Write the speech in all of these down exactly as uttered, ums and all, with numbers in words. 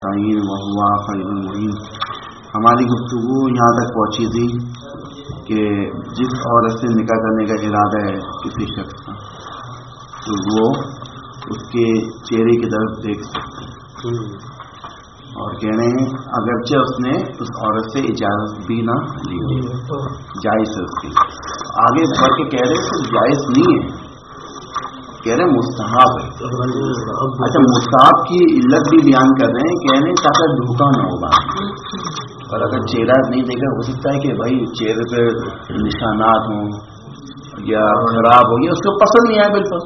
ہماری گفتگو یہاں تک پہنچی تھی کہ جس عورت سے نکاح کرنے کا ارادہ ہے کسی شخص کا تو وہ اس کے چہرے کی طرف دیکھ سکتے ہیں اور کہہ رہے ہیں اگرچہ اس نے اس عورت سے اجازت بھی نہ لی ہو جائز ہے اس کی. آگے بڑھ کے کہہ رہے ہیں جائز نہیں ہے, کہہ رہے ہیں مستحب ہے. اچھا مستحب کی علت بھی بیان کر رہے ہیں, کہہ رہے ہیں تاکہ دھوکہ نہ ہوگا. اور اگر چہرہ نہیں دیکھا ہو سکتا ہے کہ بھائی چہرے پہ نشانات ہوں یا خراب ہو گیا, اس کو پسند نہیں آیا بالکل,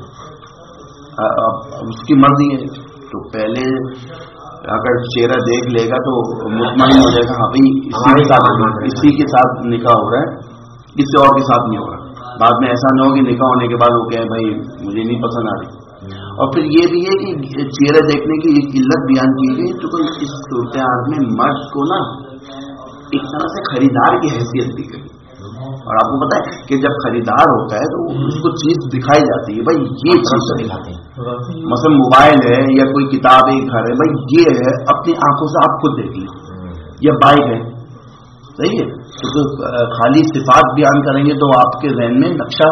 اس کی مرضی ہے. تو پہلے اگر چہرہ دیکھ لے گا تو مطمئن ہو جائے گا ہاں بھائی اسی کے ساتھ اسی کے ساتھ نکاح ہو رہا ہے, کسی اور کے ساتھ نہیں ہو رہا. بعد میں ایسا نہ ہو کہ نکاح ہونے کے بعد وہ کہے بھائی مجھے نہیں پسند آ رہی. اور پھر یہ بھی ہے کہ چہرہ دیکھنے کی ایک علت بیان کی گئی تو اس صورتحال میں مرد کو نا ایک طرح سے خریدار کی حیثیت دی گئی. اور آپ کو پتا ہے کہ جب خریدار ہوتا ہے تو اس کو چیز دکھائی جاتی ہے, بھائی یہ چیز دکھاتے ہیں, مثلا موبائل ہے یا کوئی کتاب ہے گھر ہے, بھائی یہ ہے اپنی آنکھوں سے آپ خود دیکھ لیں, یا بائک ہے, صحیح ہے. تو خالی صفات بیان کریں گے تو آپ کے ذہن میں نقشہ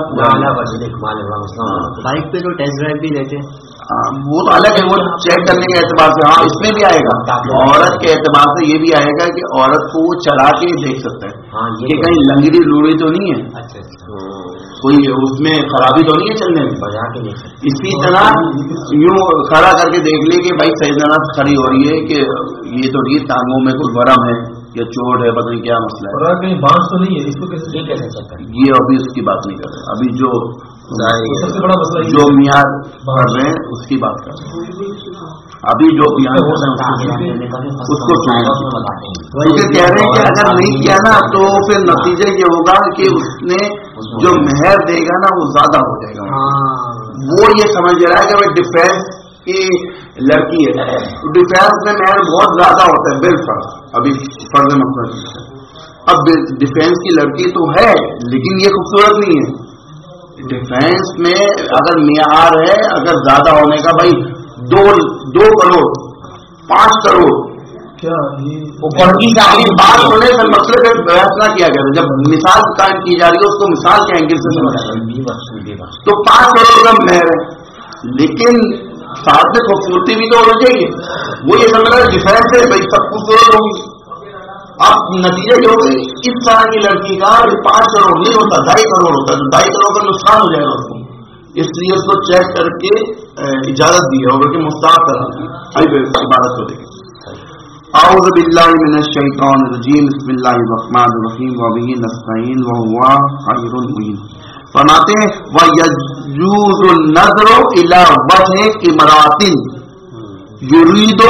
بائک پہ تو ٹیسٹ ڈرائیو بھی لیتے ہیں, وہ تو الگ ہے, وہ چیک کرنے کے اعتبار سے ہاں اس میں بھی آئے گا. عورت کے اعتبار سے یہ بھی آئے گا کہ عورت کو وہ چلا کے دیکھ سکتا ہے کہ کہیں لنگڑی لوڑی تو نہیں ہے, کوئی اس میں خرابی تو نہیں ہے چلنے میں. اسی طرح یوں کھڑا کر کے دیکھ لے کہ بھائی صحیح طرح کھڑی ہو رہی ہے کہ یہ تو نہیں ٹانگوں میں کوئی ورم ہے یا چوٹ ہے, پتہ نہیں کیا مسئلہ ہے, اور کہیں بانس تو نہیں ہے, اس کو کیسے یہ کیسے چیک کریں؟ یہ ابھی اس کی بات نہیں کر رہے, ابھی جو سب سے بڑا مسئلہ جو معیار کر رہے ہیں اس کی بات کر رہے ہیں. ابھی جو بیان کر رہے ہیں اس کو کیونکہ کہہ رہے ہیں کہ اگر نہیں کیا نا تو پھر نتیجہ یہ ہوگا کہ اس نے جو مہر دے گا نا وہ زیادہ ہو جائے گا. وہ یہ سمجھ رہا ہے کہ وہ ڈیفینس کی لڑکی ہے, ڈیفینس میں مہر بہت زیادہ ہوتا ہے بالفرض, ابھی فرض مطلب اب ڈیفینس کی لڑکی تو ہے لیکن یہ خوبصورت نہیں ہے. ڈیفینس میں اگر معیار ہے اگر زیادہ ہونے کا, بھائی دو دو کروڑ پانچ کروڑ کیا بات ہونے سے مسئلے پہ بحث نہ کیا گیا. جب مثال قائم کی جا رہی ہے اس کو مثال کے اینگل سے سمجھا تو پانچ کروڑ کا مہر ہے, لیکن ساتھ میں خوبصورتی بھی تو ہو جائے گی. وہ یہ سمجھ رہا ہے ڈیفینس ہے بھائی سب خوبصورت ہوگی. اب نتیجہ یہ ہوگا اس طرح کی لڑکی کا پانچ کروڑ نہیں ہوتا ڈھائی کروڑ ہوتا ہے, تو ڈھائی کروڑ کا نقصان ہو جائے گا اس کو. اس لیے اس کو چیک کر کے اجازت دی ہے اور مستعد کرا دی. عبارت کو دیکھیں. اعوذ باللہ من الشیطان الرجیم, بسم اللہ الرحمن الرحیم, وبہ نستعین وہو خیر المعین. فرماتے ہیں وَيَجُوزُ النَّظْرُ إِلَىٰ وَجْهِ امْرَأَةٍ يُرِيدُ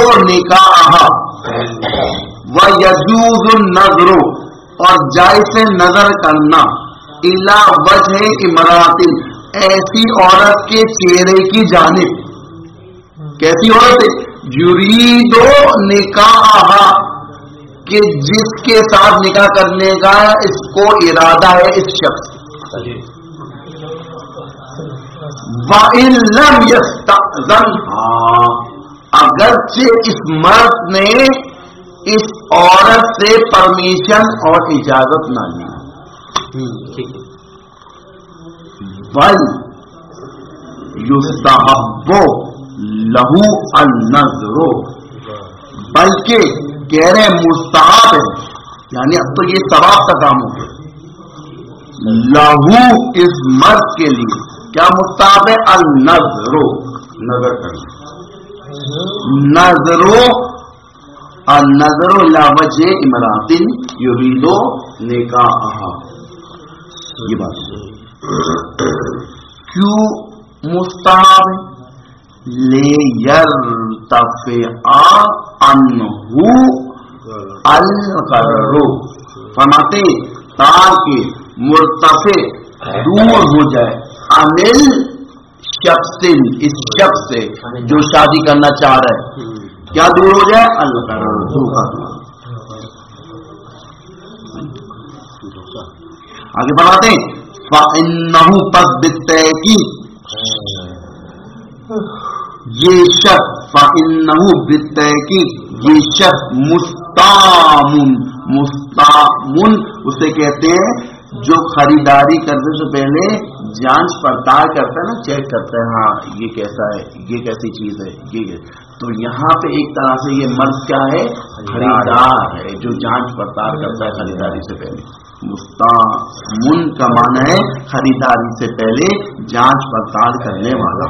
نِكَاحَهَا. وَيَجُوزُ النَّظْرُ اور جائز نظر کرنا إِلَىٰ وَجْهِ امْرَأَةٍ ایسی عورت کے چہرے کی جانب. کیسی عورت ہے؟ يُرِيدُ نِكَاحَهَا کہ جس کے ساتھ نکاح کرنے کا اس کو ارادہ ہے اس شخص. وَإِن لَمْ يَسْتَأْذَنْهَا اگرچہ اس مرد نے اس عورت سے پرمیشن اور اجازت نہ لی. بل یستحب لہو النظر, بلکہ کہہ رہے مستحب ہے, یعنی اب تو یہ ثواب کا کام ہو گیا لہو اس مرد کے لیے. کیا مستحب ہے؟ النظر نظر کرنا. نظر النظر الی وجہ امرأۃ یرید نکاحہا. یہ بات کیوں مستحب ہے؟ لیرتفع عنہ القرر. فرماتے تاکہ مرتفع دور ہو جائے انل شخص اس شخص سے جو شادی کرنا چاہ رہا ہے. کیا دور ہو جائے؟ القرر دھوکہ. آگے بڑھاتے ہیں فَإِنَّهُ پس بالتحقیق یہ شخص فإنه بالتحقیق یہ شخص مستامن مستامن اسے کہتے ہیں جو خریداری کرنے سے پہلے جانچ پڑتال کرتا ہے نا، چیک کرتا ہے ہاں یہ کیسا ہے، یہ کیسی چیز ہے، یہ تو یہاں پہ ایک طرح سے یہ مرض کیا ہے، خریدار ہے جو جانچ پڑتال کرتا ہے خریداری سے پہلے. مستامن کا معنی ہے خریداری سے پہلے جانچ پڑتال کرنے والا.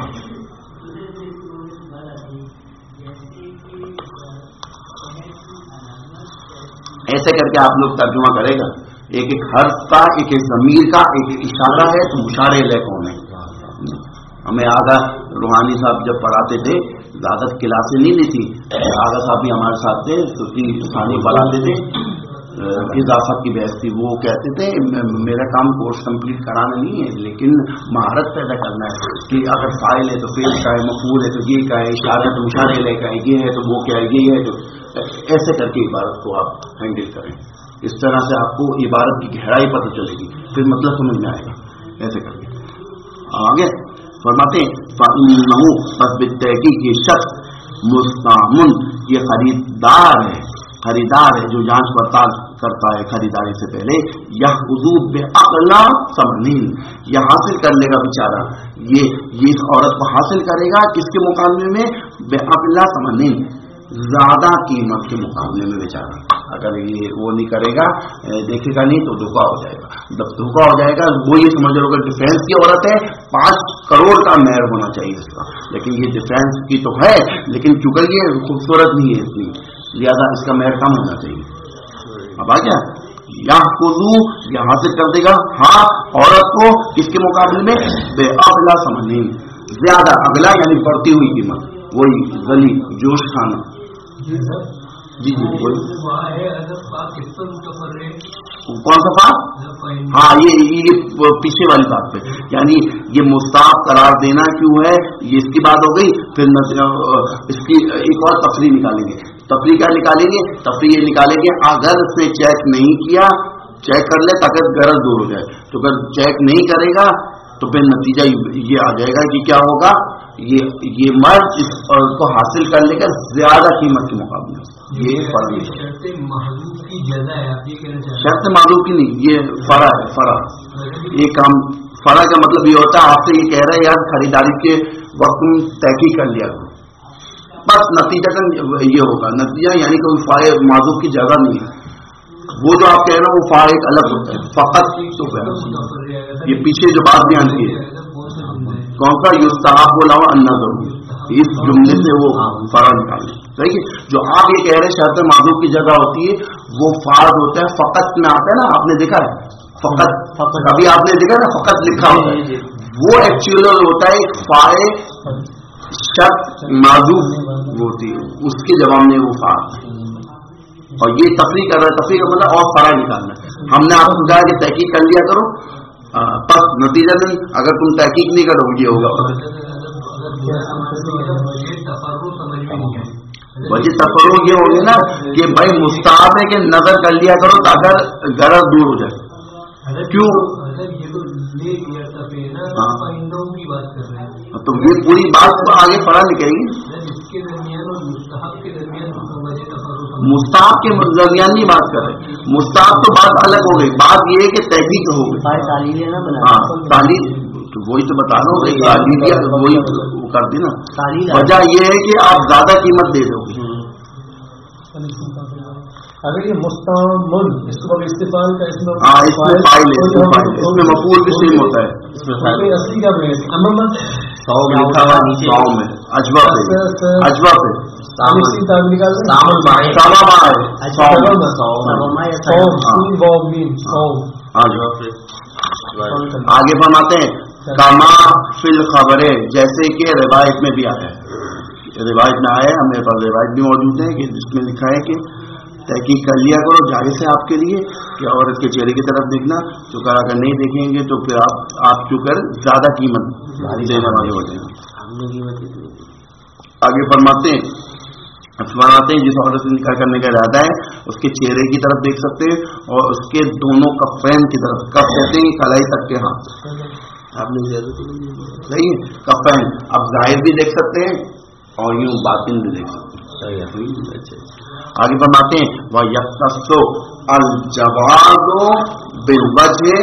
ایسے کر کے آپ لوگ ترجمہ کرے گا، ایک ایک حرف کا، ایک ایک ضمیر کا، ایک ایک اشارہ ہے تو مشارے لے کون ہے. ہمیں آگا روحانی صاحب جب پڑھاتے تھے، زیادہ کلاسیں نہیں لی تھی، آگا صاحب بھی ہمارے ساتھ تھے، تو ثانی پڑھاتے تھے، اضافت کی بحث تھی. وہ کہتے تھے میرا کام کورس کمپلیٹ کرانا نہیں ہے لیکن مہارت پیدا کرنا ہے کہ اگر فائل ہے تو فیل کا ہے، مفعول ہے تو یہ کا ہے، اشارہ تو مشارے لے کا ہے، یہ ہے تو وہ کیا ہے، یہ ہے تو ایسے کر کے عبارت کو آپ ہینڈل کریں. اس طرح سے آپ کو عبارت کی گہرائی پتہ چلے گی، پھر مطلب سمجھ میں آئے گا. ایسے کر کے آگے فرماتے ہیں بس بالتحقیق یہ شخص مستامن یہ خریدار ہے، خریدار ہے جو جانچ پڑتال کرتا ہے خریداری سے پہلے. یہ حضور بے عقلا ثمنین یہ حاصل کر لے گا بیچارہ، یہ یہ عورت کو حاصل کرے گا کس کے مقابلے میں، بے عقلا ثمنین زیادہ قیمت کے مقابلے میں بیچارہ. اگر یہ وہ نہیں کرے گا، دیکھے گا نہیں تو دھوکا ہو جائے گا. جب دھوکا ہو جائے گا وہ یہ سمجھ لو کہ ڈیفینس کی عورت ہے، پانچ کروڑ کا مہر ہونا چاہیے اس کا، لیکن یہ ڈیفینس کی تو ہے لیکن چونکہ یہ خوبصورت نہیں ہے اتنی، لہٰذا اس کا مہر کم ہونا چاہیے. اب آ گیا یا خودو یہ حاصل کر دے گا ہاں عورت کو کس کے مقابلے میں، بے اغلا سمجھیں زیادہ، اگلا یعنی بڑھتی ہوئی قیمت، وہی غلی جوش کھانا. جی جی کون سا بات، ہاں یہ یہ پیچھے والی بات پہ، یعنی یہ مستحب قرار دینا کیوں ہے، یہ اس کی بات ہو گئی. پھر اس کی ایک اور تفریح نکالیں گے. تفریح کیا نکالیں گے، تفریح یہ نکالیں گے اگر اس نے چیک نہیں کیا، چیک کر لے تاکہ غرض دور ہو جائے. تو اگر چیک نہیں کرے گا تو پھر نتیجہ یہ آ جائے گا کہ کیا ہوگا، یہ یہ مرد اس عورت کو حاصل کر لے گا زیادہ قیمت کے مقابلے. یہ فرق ہے، شرط معلوم کی نہیں، یہ فرع ہے. فرع یہ کام فرع کا مطلب یہ ہوتا ہے آپ سے یہ کہہ رہے ہیں یار خریداری کے وقت میں تحقیق کر لیا کرو، بس نتیجہ کا یہ ہوگا. نتیجہ یعنی کوئی فائے معذوف کی جگہ نہیں ہے. وہ جو آپ کہہ رہے ہیں وہ فائے ایک الگ ہوتا ہے، فقط تو یہ پیچھے جو بات بیان کی ہے کون سا یستحب بولاؤ انا ضرور، اس جملے سے وہ فرع نکالیں. صحیح ہے. جو آپ یہ کہہ رہے ہیں شرط معذوف کی جگہ ہوتی ہے وہ فارض ہوتا ہے، فقط میں آتا ہے نا، آپ نے دیکھا ہے فقط، ابھی آپ نے دیکھا نا فقط لکھا ہوتا ہے، وہ ایکچوئل ہوتا ہے ایک فائے شرط معذوف ہوتی ہے، اس کے جواب میں وہ فارض. اور یہ تفریح کر رہا ہے، تفریح کا مطلب اور فرع نکالنا. ہم نے آپ کو کہا کہ تحقیق کر لیا کرو، بس نتیجہ نہیں، اگر تم تحقیق نہیں کرو یہ ہوگا. وجہ تفرق یہ ہوگی نا کہ بھائی مستحب ہے کہ نظر کر لیا کرو تاکہ غرض دور ہو جائے. کیوں تو یہ پوری بات تو آگے پڑھا لکھے گی. مستحب کے درمیان نہیں بات کر رہے، مستحب تو بات الگ ہو گئی. بات یہ ہے کہ تحقیق ہو گئی. ہاں تعلیم وہی تو بتا رہا ہوں، وہی کر دی نا. وجہ یہ ہے کہ آپ زیادہ قیمت دے دو گے. اگر یہ مستعمل اس کو استفال کا اس میں ہاں اس میں فائل ہے، اس میں فائل ہے، اس میں مفعول بھی سیم ہوتا ہے. اصلی کا عموماً سو میں لکھا ہوا نیچے سو میں اجوا پہ اجوا پہ آگے فرماتے ہیں کما فی الخبر، جیسے کہ روایت میں بھی آیا ہے، روایت میں آیا ہے، ہمارے پاس روایت بھی موجود ہے کہ جس میں لکھا ہے کہ تحقیق کر لیا کرو، جائز ہے آپ کے لیے کہ عورت کے چہرے کی طرف دیکھنا، تو کر اگر نہیں دیکھیں گے تو پھر آپ آپ چوں کر زیادہ قیمت دینے والے ہو جائیں گے. آگے فرماتے ہیں فرماتے ہیں جس عورت سے نکاح کرنے کا ارادہ ہے اس کے چہرے کی طرف دیکھ سکتے ہیں اور اس کے دونوں کفین کی طرف، کف کہتے ہیں کلائی تک کے ہاتھ، آپ نے صحیح ہے کفین، اب ظاہر بھی دیکھ سکتے ہیں اور یوں باطن بھی دیکھ سکتے ہیں. آگے فرماتے ہیں وہ یختص الجواز بالوجہ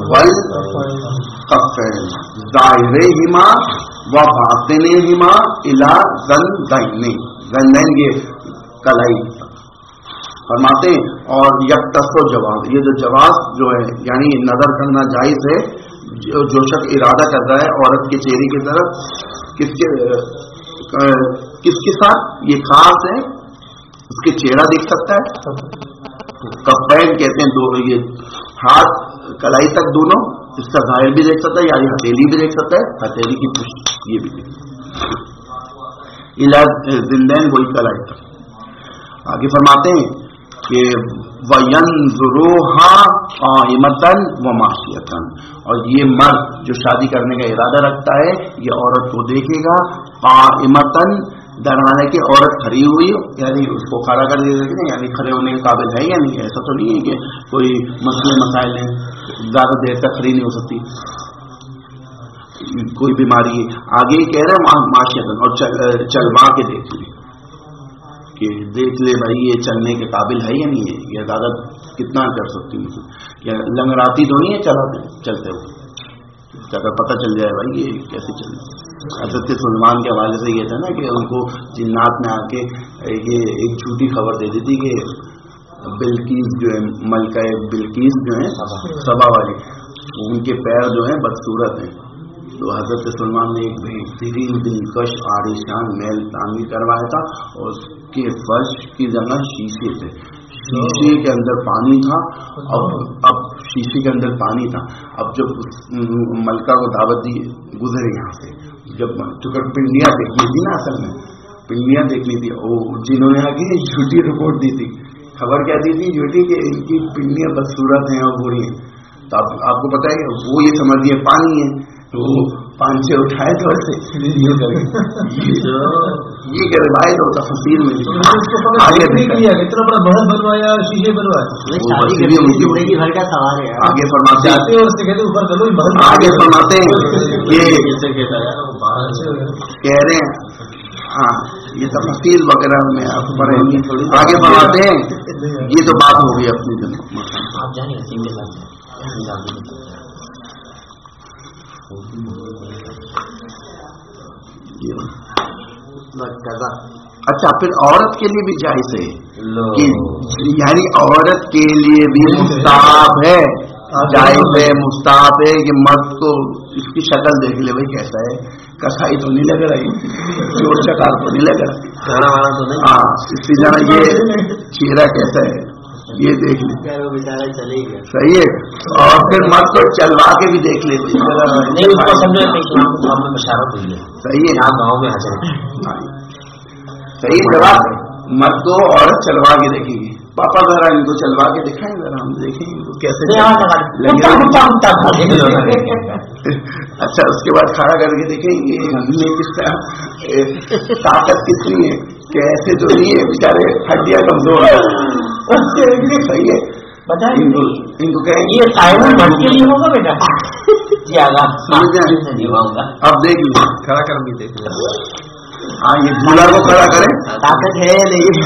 والکفین ظاہرہما و باطنہما الی ذنبین. ذنبین یہ کلائی فرماتے ہیں. اور یختص جواز, یہ جو جواز جو ہے یعنی نظر کرنا جائز ہے. جو شخص ارادہ کرتا ہے عورت کے چہرے کی طرف کس کے کس کے ساتھ, یہ خاص ہے, اس کے چہرہ دیکھ سکتا ہے. کفین کہتے ہیں دو, یہ ہاتھ کلائی تک دونوں, اس کا ظاہر بھی دیکھ سکتا ہے یعنی ہتھیلی بھی دیکھ سکتا ہے, ہتھیلی کی پشت یہ بھی دیکھ سکتا ہے. علاج زندین وہی کلائی تک. آگے فرماتے ہیں کہ وَيَنْظُرُوهَا قَائِمَةً وَمَاشِيَةً, اور یہ مرد جو شادی کرنے کا ارادہ رکھتا ہے یہ عورت کو دیکھے گا قائمتاً, درمیانے کی عورت کھڑی ہوئی یعنی اس کو کھڑا کر دیا جائے, یعنی کھڑے ہونے کے قابل ہے یا نہیں. ایسا تو نہیں ہے کہ کوئی مسئلے مسائل ہیں, زیادہ دیر تک کھڑی نہیں ہو سکتی, کوئی بیماری ہے. آگے کہہ رہے ہیں معاشیتاً, اور چلوا کے دیکھ لیں کہ دیکھ لے بھائی یہ چلنے کے قابل ہے یا نہیں ہے, یہ زیادہ کتنا کر سکتی ہوں, یا لنگڑاتی تو نہیں ہے چلاتے چلتے ہوئے, اگر پتہ چل جائے بھائی یہ کیسے چلے. حضرت سلمان کے حوالے سے یہ تھا نا کہ ان کو جنات میں آ کے یہ ایک جھوٹی خبر دے دی تھی کہ بلقیس جو ہے, ملکہ بلقیس جو ہے سبا والی, ان کے پیر جو ہیں بدصورت ہیں. تو حضرت سلمان نے ایک بہترین دلکش عالیشان محل تعمیر کروایا تھا, اور اس کے فرش کی جگہ شیشے تھے, شیشے کے اندر پانی تھا. اب اب شیشے کے اندر پانی تھا. اب جب ملکہ کو دعوت دی گزرے یہاں سے, جب چونکہ پنڈیاں دیکھنی تھی نا, اصل میں پنڈیاں دیکھنی تھی, جنہوں نے آگے جھوٹی رپورٹ دی تھی, خبر کیا دی تھی جھوٹی کہ ان کی پنڈیاں بدصورت ہیں اور بری ہیں. تو اب آپ کو پتا ہے کہ وہ یہ سمجھ گئے پانی ہے, تو وہ پانچ سے اٹھائے تو ایسے یہ کہ روایت ہوتا فصیل میں اتنا بڑا بہت بنوایا شیشے بنوائے گھر کا سوال ہے. آگے فرماتے ہیں اور آگے فرماتے ہیں یہ کہہ رہے ہیں, ہاں یہ تفصیل وغیرہ میں آپ پڑھیں گے. آگے فرماتے ہیں یہ تو بات ہو گئی اپنی دن آپ جانیں اچھا پھر عورت کے لیے بھی جائز ہے کہ یعنی عورت کے لیے بھی مستحب ہے, جائز ہے, مستحب ہے کہ مرد کو اس کی شکل دیکھ لے بھائی کیسا ہے, کسائی تو نہیں لگ رہی, چور چکار تو نہیں لگ رہا, ہاں اس کی جانا یہ چہرہ کیسا ہے یہ دیکھ لیں, صحیح ہے. اور پھر مرد کو چلوا کے بھی دیکھ لیتے, صحیح ہے, گاؤں میں صحیح جواب. مرد کو عورت چلوا کے دیکھے گی, پاپا ذرا ان کو چلوا کے دکھائیں, ذرا ہم دیکھیں ان کو کیسے اچھا اس کے بعد کھڑا کر کے دیکھیں یہ کس طرح طاقت کتنی ہے, کیسے تو نہیں ہے بیچارے ہڈیاں کمزور ہیں, صحیح ہے. ان کو کہیں یہ کے لیے ہوگا بیٹا, اب دیکھ لیں کھڑا کر بھی دیکھ لیں. ہاں یہ جھولا کو کھڑا کریں, طاقت ہے نہیں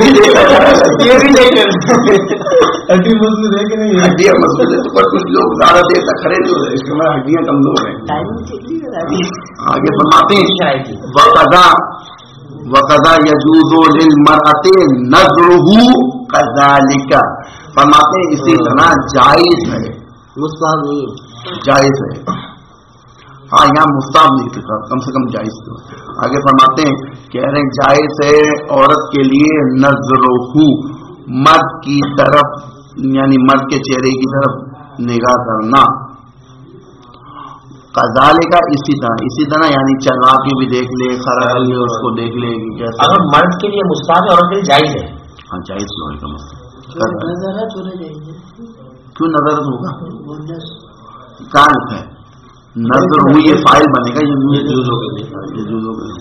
ہڈیاں مضبوط ہے, تو کچھ لوگ زیادہ دیر تک کھڑے نہیں ہو رہے, اس کے بعد ہڈیاں کمزور ہیں. آگے فرماتے ہیں وقضا وقضا یجوز للمرأة نظرہ کذالک, فرماتے ہیں اسی طرح جائز ہے, مستحب نہیں جائز ہے. ہاں یہاں مستحب نہیں تھا, کم سے کم جائز تھا. آگے فرماتے ہیں کہہ رہے ہیں جائز ہے عورت کے لیے نظرہ, مرد کی طرف یعنی مرد کے چہرے کی طرف نگاہ کرنا, کذالک اسی طرح اسی طرح یعنی چلا کے بھی دیکھ لے, کھڑا کر لے اس کو دیکھ لے کہ کیسا. اگر مرد کے لیے مستحب ہے عورت کے لیے جائز ہے, ہاں جائز ہونے کا مطلب کیوں نظر ہوگا, کہاں لکھا ہے نظر ہوئی, یہ فائل بنے گا, یہ جوز ہو گئے.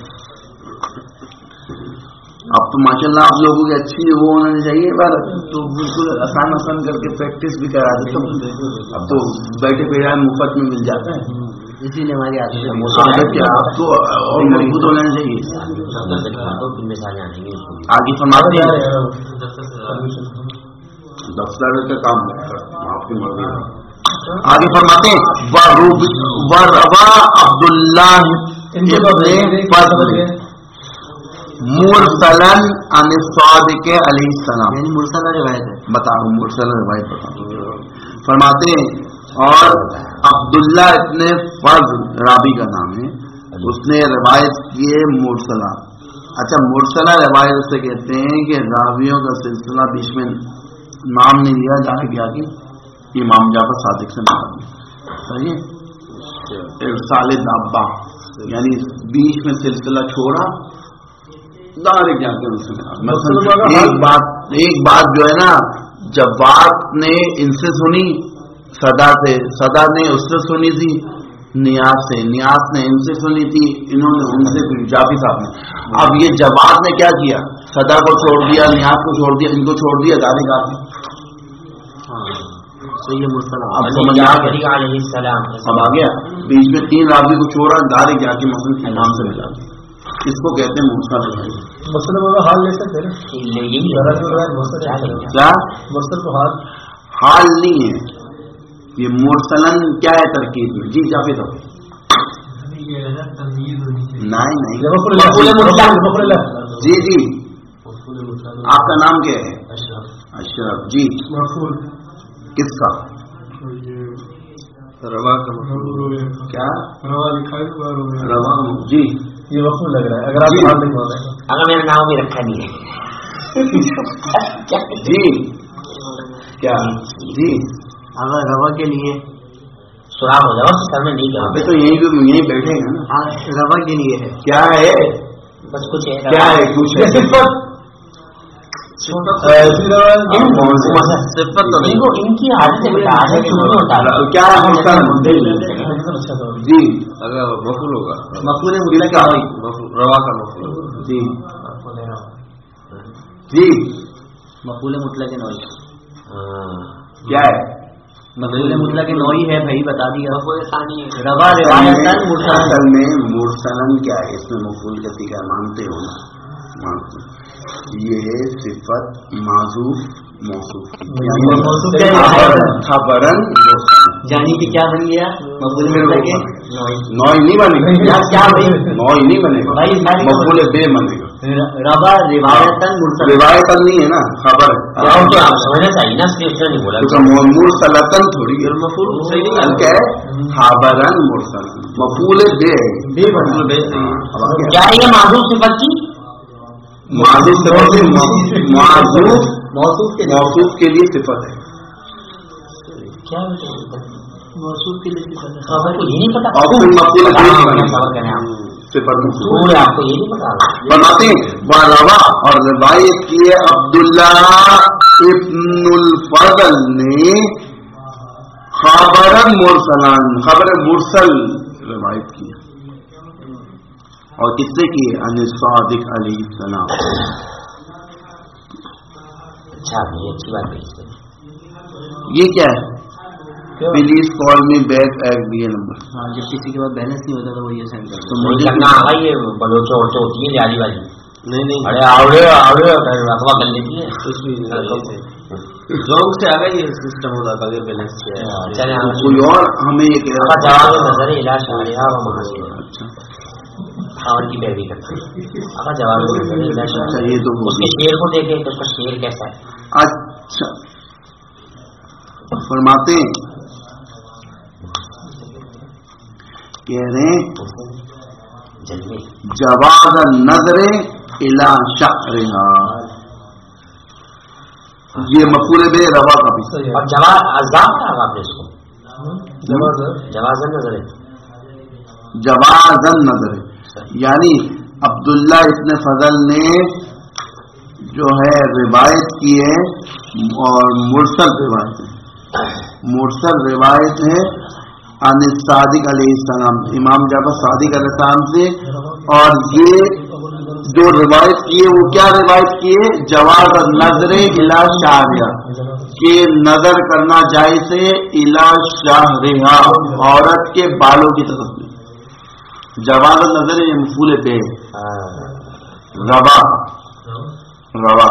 اب تو ماشاء اللہ آپ لوگوں کی اچھی وہ ہونا چاہیے بار, تو بالکل آسان آسان کر کے پریکٹس بھی کرا دیتے. اب تو بیٹھے بیٹھے مفت میں مل جاتا ہے, اسی لیے ہماری عادت کیا آپ کو اور مضبوط ہونا چاہیے. آگے فرماتے ہیں دفتر کا کام آپ کی مرضی. آگے فرماتے ہیں وروا عبداللہ مرسلن عن الصادق علیہ السلام، یعنی مرسلہ روایت ہے. بتاؤ مرسلہ روایت بتاؤ. فرماتے ہیں اور عبداللہ ابن فضل رابی کا نام ہے، اس نے روایت کیے مرسلہ. اچھا مرسلہ روایت سے کہتے ہیں کہ راویوں کا سلسلہ بیچ میں نام نہیں لیا جائے گیا کہ امام جعفر صادق سے نام صحیح ارسال دابہ، یعنی بیچ میں سلسلہ چھوڑا ڈائریکٹ جا کے مثلا ایک بات ایک بات جو ہے نا جواد نے ان سے سنی صدا سے، صدا نے اس سے سنی تھی نیاز سے، نیاز نے ان سے سنی تھی، انہوں نے ان سے جعفر صاحب نے. اب یہ جواد نے کیا کیا، صدا کو چھوڑ دیا، نیاز کو چھوڑ دیا، ان کو چھوڑ دیا ڈائریکٹ آ کے. اب آ گیا بیچ میں تین راوی کو چھوڑا ڈائریکٹ جا کے مثلا امام سے ملا. اس کو کہتے ہیں مرسل. مسئلہ حال لے سکتے ہیں کیا مسئلہ کو حال حال نہیں ہے یہ مرسلن کیا ہے ترکیب میں. جی جاوید نہیں نہیں جی جی آپ کا نام کیا ہے؟ اشرف. جی کس کا؟ روا کا کیا روا جی یہ وقت لگ رہا ہے اگر آپ حال نہیں بول رہے ہیں. اگر میرا نام بھی رکھا نہیں ہے جی کیا جی اگر روا کے لیے سراغ ہو جاؤ سر میں نہیں کرا تو یہیں پہ یہیں بیٹھے ہیں نا. روا کے لیے ہے کیا ہے بس کچھ ہے کیا ہے کچھ ہے ان کی عادت کیا ہے جی اگر مفعول ہوگا مفعول مطلق کا روا کا مفعول جی جی مفعول مطلق نوعی کیا ہے مفعول مطلق نوعی ہے بھائی بتا دیا. روا روایت اصل میں مرسلن کیا ہے، اس میں مفعول کا طریقہ مانتے ہو نا مانتے یہ ہے صفت معذوف موصوف خبرن جانی کہ کیا بن گیا مفعول مطلق نوعی نہیں بنے گا. کیا بھائی نوعی نہیں بنے گا مفعول بے بنے گا. روا روایتاً مرسل روایتاً نہیں ہے نا خبر تو آپ سمجھنا چاہیے نا صرف نہیں بولا مرسلتاً تھوڑی مفعول صحیح نہیں کیا ہے خبرن مرسل مفعول بے بے کیا ہے یہ معذوف صفت کی معذوف صفت معذوف موصوف کے لیے صفت ہے. کیا موصوف کے لیے خبر کو یہ نہیں پتا اور پھر مفعول بے خبر کریں آپ صفت پورے آپ کو یہ نہیں پتا بناتے ہیں. روا اور روایت کیے عبداللہ ابن الفضل نے خبر مرسلان خبر مرسل روایت کی اور کس سے کی ان صادق علیہ السلام. اچھا یہ اچھی بات ہے. یہ کیا ہے please call me back at the number. ہاں جب کسی کے بعد بیلنس نہیں ہوتا تو وہ یہ سینڈ کرتا تو مجھے کرنا آ گئی ہے بلوچوں اور ہوتی ہے جالی والی نہیں نہیں ارے آوڑے آوڑے اخوا کر لیتی ہے کچھ بھی لوگ سے آ گئی سسٹم ہوتا تھا بیلنس کوئی اور ہمیں یہ کہہ رہا جواب نظر علاج شاعرہ و محاسن اچھا خاور کی پیروی کرتے ہیں. اب جواب نظر علاج شاعرہ یہ تو اس کے شعر کو دیکھیں تو اس کا شعر کیسا ہے. اچھا فرماتے ہیں کہہ رہے ہیں جواز النظر الى شعرها یہ مفعول بے روا کا بھی اور جواز عذاب کا آپ نے اس کو جواز النظر جواز النظر یعنی عبداللہ ابن فضل نے جو ہے روایت کی ہے اور مرسل روایت ہے مرسل روایت ہے عن صادق علیہ السلام امام جعفر صادق علیہ السلام سے اور یہ جو روایت کی ہے وہ کیا روایت کی ہے؟ جواز نظر الی شعرها، کہ نظر کرنا جائز ہے الی شعرها، عورت کے بالوں کی طرف میں. جواز نظر یہ مفعول به، روا روا.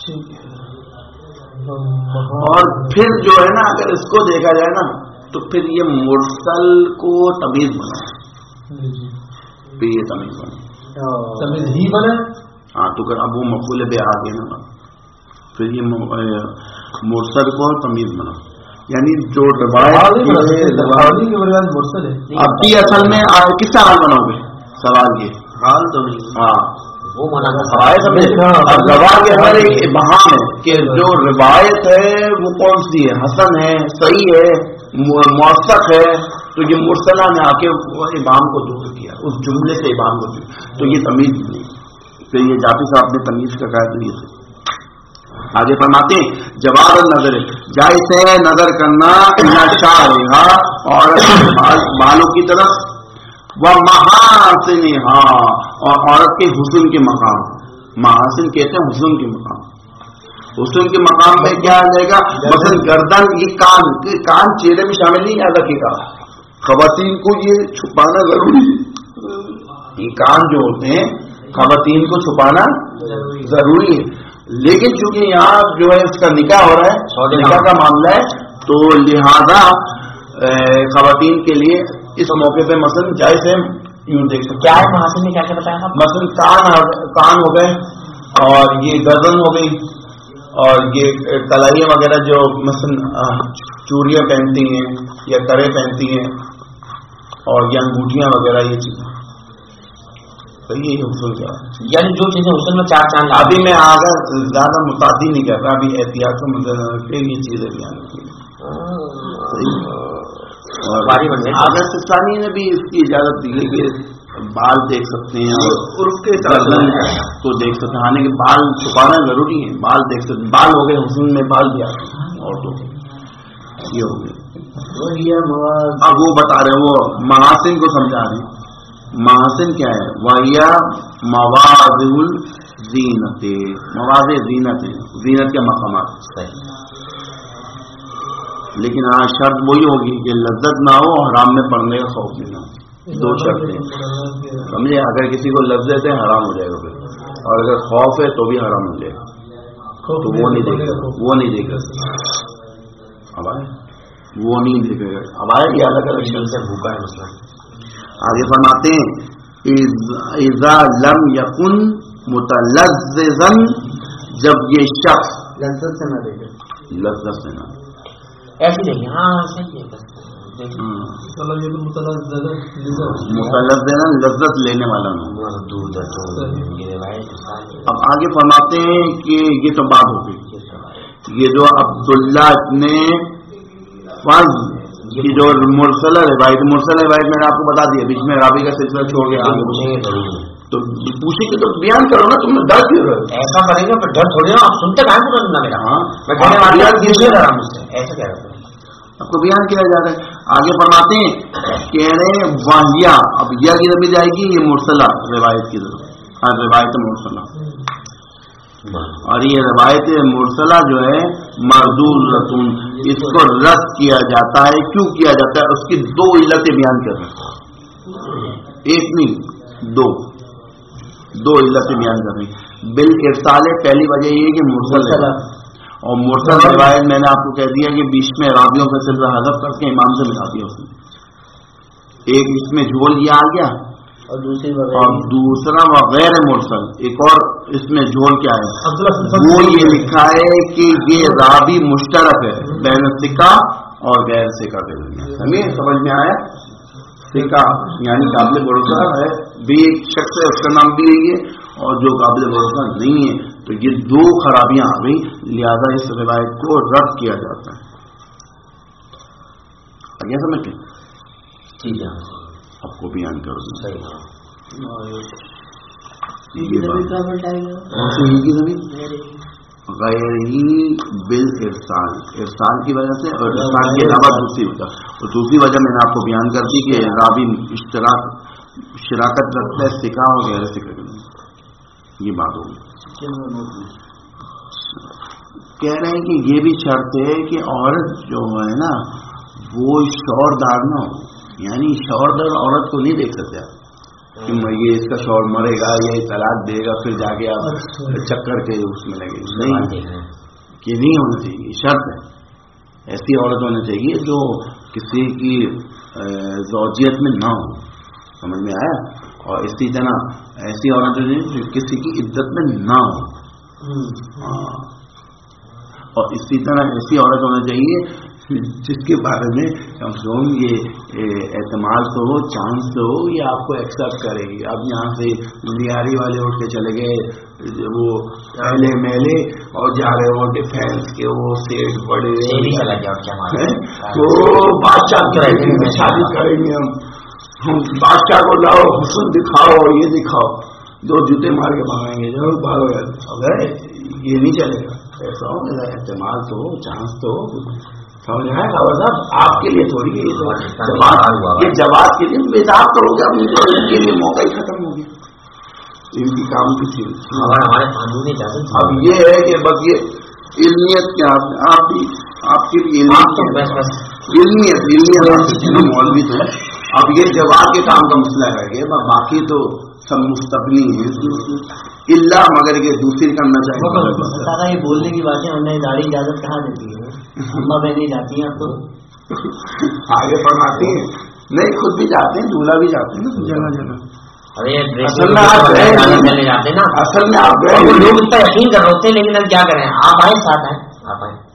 اور پھر جو ہے نا اگر اس کو دیکھا جائے نا تو پھر یہ مرسل کو تمیز بنا، پھر یہ تمیز بنا، تمیز ہی بنا. ہاں تو اب وہ مفعول به آ گیا نا، پھر یہ مرسل کو تمیز بنا. یعنی جو روایت مرسل ہے. اب بھی اصل میں کس کا حال بناؤ گے؟ سوال یہ حال تو نہیں. ہاں وہ مانا اب گواہ کے اندر ایک ابہام ہے کہ جو روایت ہے وہ کون سی ہے؟ حسن ہے، صحیح ہے، موثق ہے. تو یہ مرسلہ نے آ کے ابہام کو دور کیا، اس جملے سے ابہام کو دور، تو یہ تمیز نہیں. پھر یہ جاتی صاحب نے تمیز کا کہا تو یہ آگے فرماتے ہیں جواز نظر جائز ہے نظر کرنا شعرها، اور بالوں کی طرف، وہ محاسنها، اور عورت کے حسن کے مقام. محاسن کہتے ہیں حسن کے مقام. حسن کے مقام پہ کیا آ جائے گا؟ مثلا گردن، یہ کان، کان چہرے میں شامل نہیں یاد رکھے گا. خواتین کو یہ چھپانا ضروری ہے. یہ کان جو ہوتے ہیں خواتین کو چھپانا ضروری ہے. لیکن چونکہ یہاں جو ہے اس کا نکاح ہو رہا ہے، نکاح کا معاملہ ہے، تو لہذا خواتین کے لیے اس موقع پہ مثلا جائز ہے یوں دیکھ سکتے. کیا ہے محاسن میں کیا کیا بتایا آپ؟ مثلا کان کان ہو گئے، اور یہ گردن ہو گئی، اور یہ کلائیاں وغیرہ جو مثلا چوڑیاں پہنتی ہیں یا کرے پہنتی ہیں، اور یہ انگوٹھیاں وغیرہ، یہ چیزیں. یہی حسن کیا ہے، یعنی جو چیزیں حسن میں چار چاند. ابھی میں آگے زیادہ متعدی نہیں کہتا، ابھی احتیاط کو مدد رکھتے یہ چیزیں بھی آنے کی. آگر سستانی نے بھی اس کی اجازت دی ہے کہ بال دیکھ سکتے ہیں، اور عرف کے گردن کو دیکھ سکتے ہیں. آنے کے بال چھپانا ضروری ہے، بال دیکھ سکتے ہیں. بال ہو گئے حسن میں، بال بھی آتے ہیں عورتوں کے، یہ ہو گئے. اب وہ بتا رہے ہیں، وہ محاسن کو سمجھا رہے ہیں. محاسن کیا ہے؟ وَهِيَ مَوَاضِعُ الزِّینَةِ، مواضع زینت ہے، زینت کے مقامات. لیکن آج شرط وہی ہوگی کہ لذت نہ ہو، حرام میں پڑنے کا خوف بھی نہ ہو. دو شرطیں سمجھے. اگر کسی کو لذت ہے حرام ہو جائے گا پھر، اور اگر خوف ہے تو بھی حرام ہو جائے گا. تو وہ نہیں دیکھے گا، وہ نہیں دیکھے گا. اب آئے وہ نہیں دیکھے گا. اب آئے یہ الگ الگ شرط سے بھوکا ہے مسئلہ. آگے فرماتے ہیں اذا لم یکن متلذذا، جب یہ شخص لذت سے نہ دیکھے، لذت سے نہ ایسی نہیں. ہاں صحیح ہے. متلذذا لذت لینے والا نہ. اب آگے فرماتے ہیں کہ یہ تو بات ہو گئی. یہ جو عبداللہ نے فرض کی جو مرسلہ روایت، مرسلہ روایت میں نے آپ کو بتا دیا، بیچ میں راوی کا سلسلہ چھوڑ گیا. تو پوچھے کہ تو بیان کرو نا، تم نے ڈر کیوں رہے؟ ایسا کریں گے پھر ڈر تھوڑی نا، آپ سنتے کہاں پورا سننا میرا. ہاں میں کہنے والا ایسا کہہ رہا ہوں، آپ کو بیان کیا جا رہا ہے. آگے فرماتے ہیں کہہ رہے ہیں واہیا، اب یا کی طرف جائے گی یہ مرسلہ روایت کی طرف، روایت مرسلہ. اور یہ روایت مرسلہ جو ہے مردودۃ، اس کو رد کیا جاتا ہے. کیوں کیا جاتا ہے؟ اس کی دو علتیں بیان کر رہے ہیں. ایک نہیں، دو دو علتیں بیان کر رہے ہیں. بالارسال پہلی وجہ یہ ہے کہ مرسل ہے، اور مرسل روایت میں نے آپ کو کہہ دیا کہ بیچ میں راویوں کا سلسلہ حذف کر کے امام سے ملا دیا اس نے. ایک اس میں جھول یہ آ گیا، اور دوسری اور دوسرا وغیر مرسل. ایک اور اس میں جھول کیا ہے؟ وہ یہ لکھا ہے کہ یہ راوی مشترک ہے بین ثقہ اور غیر ثقہ کے درمیان. سمجھ میں آیا؟ ثقہ یعنی قابل بھروسہ ہے بھی ایک شخص ہے، اس کا نام بھی یہی ہے، اور جو قابل بھروسہ نہیں ہے. تو یہ دو خرابیاں آ گئی، لہذا اس روایت کو رد کیا جاتا ہے. آگے سمجھتے ہیں؟ ٹھیک ہے، آپ کو بیان کرو. صحیح ہے. غیر ہی بال ارسال، ارسال کی وجہ سے، اور ارسال کے علاوہ دوسری وجہ. اور دوسری وجہ میں نے آپ کو بیان کر دی کہ راوی اشتراک شراکت رکھتا ہے ثقہ اور غیر ثقہ کے. یہ بات ہوگی. کہہ رہے ہیں کہ یہ بھی شرط ہے کہ عورت جو ہے نا وہ شوہردار نہ ہو. یعنی شوہردار عورت کو نہیں دیکھ سکتے کہ یہ اس کا شوہر مرے گا یا طلاق دے گا پھر جا کے آپ چکر کے اس میں لگے. نہیں, یہ نہیں ہونا چاہیے. شرط ہے ایسی عورت ہونا چاہیے جو کسی کی زوجیت میں نہ ہو. سمجھ میں آیا؟ اور اسی طرح ایسی عورت جو کسی کی عزت میں نہ ہو. اور اسی طرح ایسی عورت ہونا چاہیے جس کے بارے میں کم سے کم یہ اعتماد تو ہو, چانس تو ہو, یہ آپ کو ایکسپٹ کرے گی. اب یہاں سے لیاری والے اٹھ کے چلے گئے وہ پہلے میلے اور جا رہے ہو ڈیفینس کے وہ سیٹ بڑے تو بادشاہ شادی کریں گے ہم ہم بادشاہ کو لاؤ, حسن دکھاؤ, یہ دکھاؤ, دو جوتے مار کے بھگائیں گے. ضرور بھاگو یار, اگر یہ نہیں چلے گا. ایسا ہو میرا اعتماد تو ہو, چانس تو ہو. سمجھ آئے خبر صاحب, آپ کے لیے تھوڑی ہے یہ جواب کے لیے بےتاب کرو گے. اب ان کے لیے موقع ہی ختم ہو گیا. ان کی کام کی چیز اب یہ ہے کہ بس یہ علمیت کیا آپ بھی آپ کی بھی علمیت علمیت مولوی تو ہے. اب یہ جواب کے کام کا مسئلہ رہ گیا, باقی تو سب مستقبلی ہیں اللہ مگر یہ دوسری کرنا چاہیے. یہ بولنے کی باتیں ہم نے داڑھی اجازت کہاں دیتی ہے؟ اما بہنیں جاتی ہیں آپ کو آگے فرماتی ہیں, نہیں خود بھی جاتے ہیں, دولہا بھی جاتے ہیں جگہ جگہ. اصل میں آپ جاتے ہیں نا, اصل میں آپ لوگ اس پر یقین کر رہے ہوتے ہیں, لیکن اب کیا کریں, آپ آئے ساتھ آئے, آپ آئے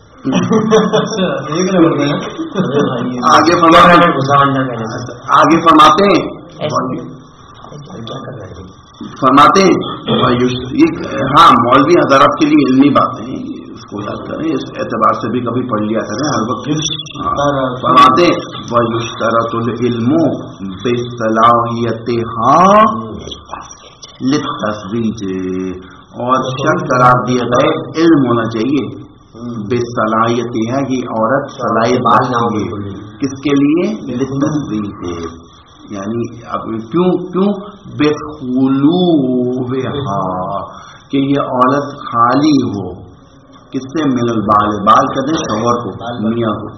آگے آگے فرماتے ہیں فرماتے ہیں ہاں مولوی حضرات کے لیے علمی باتیں اس کو یاد کریں, اس اعتبار سے بھی کبھی پڑھ لیا کریں ہر وقت. فرماتے ہیں وَيُشْتَرَطُ الْعِلْمُ بِصَلَاحِيَتِهَا لِلتَّزْوِيجِ, اور شرط قرار دیا گئے علم ہونا چاہیے بے صلاحیت ہے کہ عورت صلاحیت چاہیے کس کے لیے, للتزویج. یعنی اب کیوں کیوں بے خلوہا کہ یہ عورت خالی ہو کس سے, من البال, بال کہتے ہیں شوہر کو, میاں کو,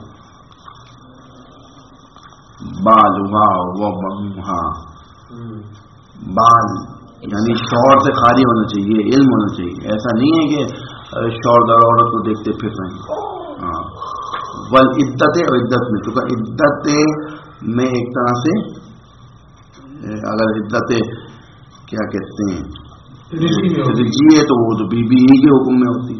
بال ہوا بال یعنی شوہر سے خالی ہونا چاہیے, علم ہونا چاہیے. ایسا نہیں ہے کہ شوہر در عورت کو دیکھتے پھر رہے ہیں. ہاں ول عدت اور عدت میں, چونکہ عدت میں ایک طرح سے اگر عدت کیا کہتے ہیں رجی ہے تو وہ تو بی بی ہی کے حکم میں ہوتی,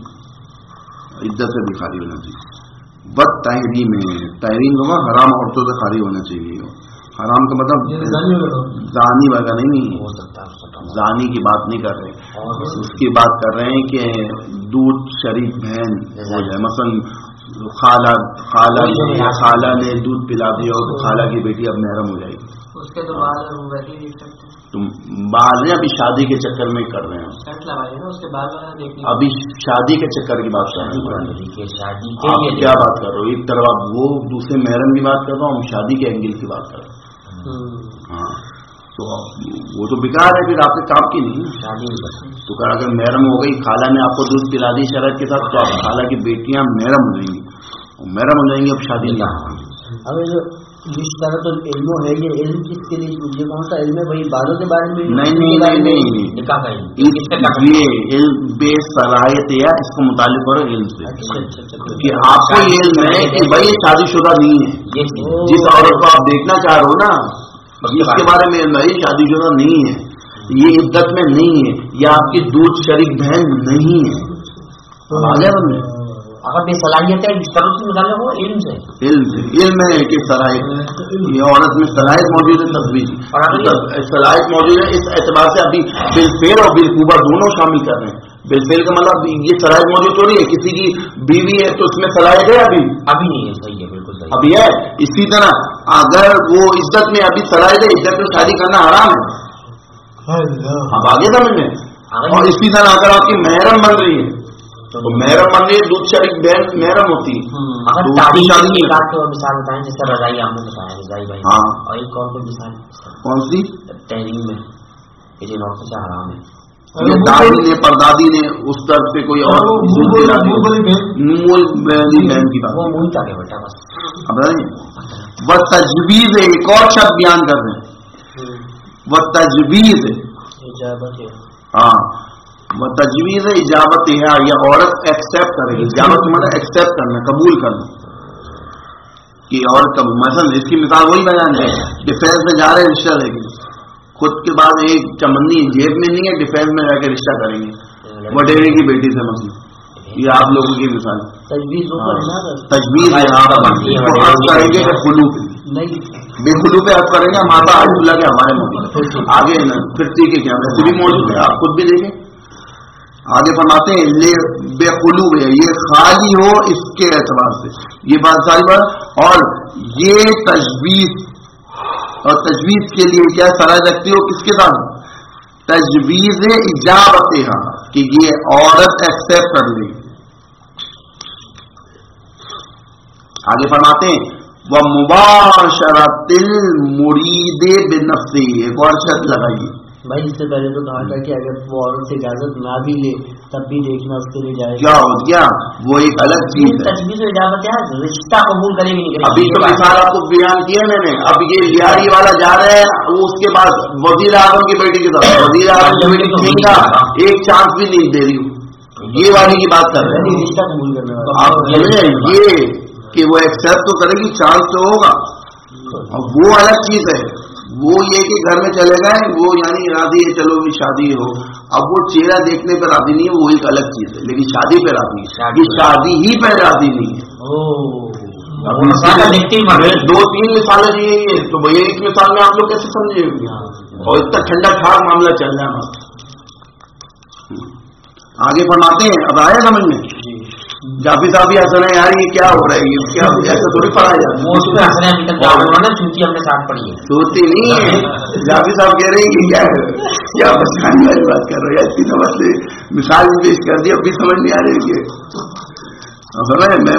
عدت سے بھی خالی ہونا چاہیے. بد تحریم میں, تحریم ہوگا حرام عورتوں سے خالی ہونا چاہیے. حرام کا مطلب زانی وغیرہ نہیں ہو سکتا, زانی کی بات نہیں کر رہے, اس کی بات کر رہے ہیں کہ دودھ شریک بہن ہو جائے. مثلا خالہ خالہ خالہ نے دودھ پلا دیا اور خالہ کی بیٹی اب محرم ہو جائے گی. اس کے تو بعد وہ ویسے ہی دیکھ سکتے ہیں. تم بعد میں ابھی شادی کے چکر میں کر رہے ہیں, اس کے بعد ابھی شادی کے چکر کی بات کر رہے ہیں. آپ کیا بات کر رہے ہو, ایک طرف آپ وہ دوسرے محرم کی بات کر رہا ہوں, ہم شادی کے اینگل کی بات کر رہے ہیں. ہاں تو وہ تو بیکار ہے, پھر آپ کے کام کی نہیں شادی. تو اگر محرم ہو گئی, خالہ نے آپ کو دودھ پلا دی شرط کے ساتھ, تو آپ خالہ کی بیٹیاں محرم ہو جائیں گی, محرم ہو جائیں گی, اب شادی نہیں. اب جس طرح تو علم ہے, یہ علم کس کے لیے, یہ کون سا علم ہے, وہی بالوں کے بارے میں نہیں نہیں نہیں, یہ علم بے صلاحیت ہے, اس کو متعلق کرو علم سے کہ آپ کو یہ علم ہے کہ بھائی یہ شادی شدہ نہیں ہے. جس عورت کو آپ دیکھنا چاہ رہے ہو نا, اس کے بارے میں بھائی شادی شدہ نہیں ہے, یہ عدت میں نہیں ہے, یہ آپ کی دودھ شریک بہن نہیں ہے. آگے بندے اگر بے صلاحیت ہے جس طرح سے نکالے وہ علم سے, علم سے علم ہے کہ صلاحیت, یہ عورت میں صلاحیت موجود ہے, تصویر صلاحیت موجود ہے. اس اعتبار سے ابھی بالفعل اور بالقوہ دونوں شامل کر رہے ہیں. بالفعل کا مطلب یہ صلاحیت موجود تو نہیں ہے, کسی کی بیوی ہے تو اس میں صلاحیت ہے ابھی ابھی نہیں ہے. صحیح ہے, بالکل صحیح ابھی ہے. اسی طرح اگر وہ عزت میں ابھی صلاحیت ہے, عزت میں شادی کرنا حرام ہے. اب آگے سمجھ میں. اور اسی طرح اگر آپ کی محرم بن رہی ہے تو محرم بن رہی ہے, دودھ شریک بہن محرم ہوتی ہے. مثال بتائیں جیسے رضائی آپ نے بتایا, رضائی بھائی. ہاں, اور ایک اور کوئی مثال کون سی, تحریم میں کہ جن عورتوں سے حرام ہے, یہ دادی نے پردادی نے اس طرف سے کوئی اور مول بہن کی بات اب وہ تجویز ہے. ایک اور شبد بیان کر رہے ہیں وہ تجویز ہے. ہاں وہ تجویز ہے اجابت ہے. یہ عورت ایکسپٹ کرے گی. اجابت مطلب ایکسپٹ کرنا قبول کرنا کہ عورت کا مثلا اس کی مثال وہی بیان ہے ڈیفینس میں جا رہے ہیں رشتہ لے کے خود کے بعد ایک چمنی جیب میں نہیں ہے ڈیفینس میں جا کے رشتہ کریں گے وڈیرے کی بیٹی سے مثلا. یہ آپ لوگوں کی مثال تجویز تجویز ہے. آپ کریں گے خلو بے خلو پہ آپ کریں گے ماتا عارف اللہ کے ہمارے موجود آگے پھر ٹھیک ہے کیا ویسے بھی موجود ہے آپ خود بھی دیکھیں. آگے فرماتے ہیں یہ بے خلو ہے یہ خالی ہو اس کے اعتبار سے یہ بات ساری بات. اور یہ تجویز اور تجویز کے لیے کیا سرائے رکھتی ہو کس کے ساتھ تجویز اجابت ہے کہ یہ عورت ایکسپٹ کر لے. آگے فرماتے ہیں وہ مباشرت المرید بنفسہ. ایک اور شرط لگائیے بھائی اس سے پہلے تو کہا تھا کہ اگر وہ عورت سے اجازت نہ بھی لے تب بھی دیکھنا اس کے لیے جائے کیا ہو گیا وہ ایک الگ چیز ہے. تجویز و اجابت ہے رشتہ قبول کرے گی نہیں. ابھی تو مثال آپ کو بیان کیا میں نے. اب یہ لیاری والا جا رہا ہے وہ اس کے بعد وزیر اعظم کی بیٹی کے ساتھ وزیر اعظم کی بیٹی ٹھیک ہے ایک چانس بھی نہیں دے رہی ہوں یہ والی کی بات کر رہے ہیں رشتہ قبول کرنے والا. آپ یہ کہ وہ ایکسپٹ تو کرے گی چانس تو ہوگا اور وہ الگ چیز ہے. وہ یہ کہ گھر میں چلے گئے وہ یعنی راضی ہے چلو بھی شادی ہو. اب وہ چہرہ دیکھنے پہ راضی نہیں ہے وہ ایک الگ چیز ہے لیکن شادی پہ راضی ہے. یہ شادی ہی پہ راضی نہیں ہے. دو تین مثالیں دیے تو بھیا ایک مثال میں آپ لوگ کیسے سمجھے اور اتنا ٹھنڈا ٹھار معاملہ چل رہا ہے. آگے فرماتے ہیں اب آئے سمجھ میں جافی صاحب بھی ہنس رہے ہیں یار یہ کیا ہو رہا ہے یہ کیا ایسا تھوڑی پڑھا جاتا ہے. سوتی نہیں ہے جافی صاحب کہہ رہے ہیں کہ کیا ہے کیا بچانے والی بات کر رہے ہیں اس کی سمجھ سے مثال پیش کر دی اب بھی سمجھ نہیں آ رہی ہے. میں